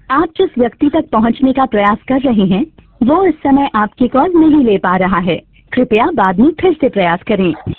आप जिस व्यक्ति तक पहुंचने का प्रयास कर रहे हैं वो इस समय आपकी कॉल नहीं ले पा रहा है। कृपया बाद में फिर से प्रयास करें।